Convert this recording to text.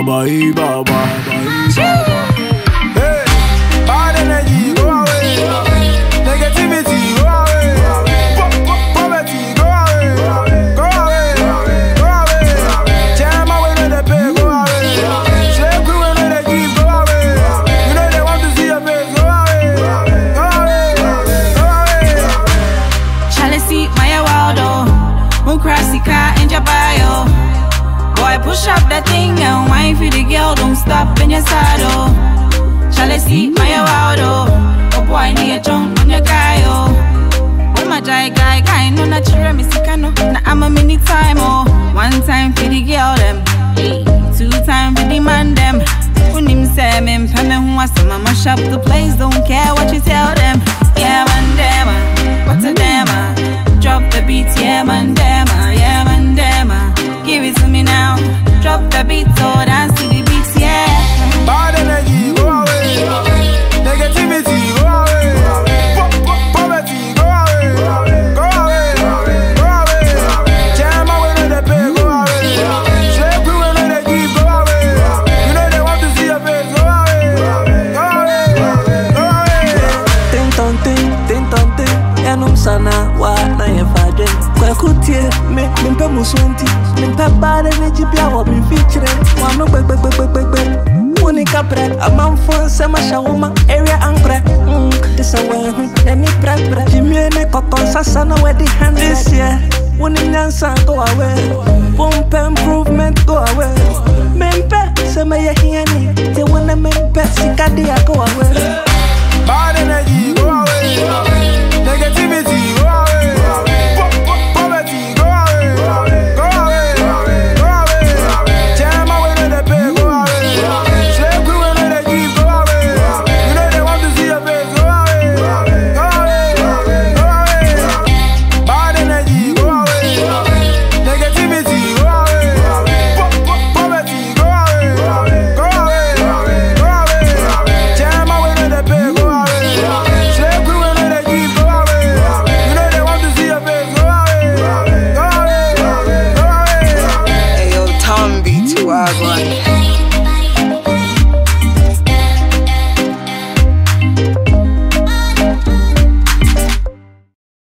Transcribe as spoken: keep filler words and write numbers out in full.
bye bye bye. Hey, bad energy go away, negativity go away, poverty go away, go away, go away. Jam away when they pay go away, slave crew when they give go away. You know they want to see your face go away, go away, go away. Charlie see my waldo, who cross the car in your bio. Boy, push up that thing and wine for the girl, don't stop in your saddle. Shall I see my waldo? Oh boy, need a chunk on your guy, oh. Oh my guy, guy, guy, no natural misicano. Now I'm a mini time, oh. One time for the girl, them. Two time for the man, them. When him say, me, pay me who wants to mama shop the place, don't care what you tell them. Yeah, man, damn, what's a damn? Drop the beat, yeah, man, damn, yeah, man, damn. Give it to me now. Drop the beat, so dance to the beats, yeah. Bad energy go away, negativity go away, poverty go away, go away, go away. Jam away when they pay go away, slave crew when they give go away. You know they want to see your face go away, go away, go away. Ting tong ting, ting tong ting. Yanum sana wa na yefade. Kwa kutie me mpe musunti, mpe bade ne jibia wo mi feature. Wa no gbe gbe gbe gbe gbe. Muni kapre, a man fun se ma shawuma area ankre. Mm, this a way hu, let me pre pre. Jimmy ne kokon sasa no we the hand this year. Muni nyansa go away, pump improvement go away. Mpe se me ye hiani, te wanna mpe sikadi go away. Bad energy go away, negativity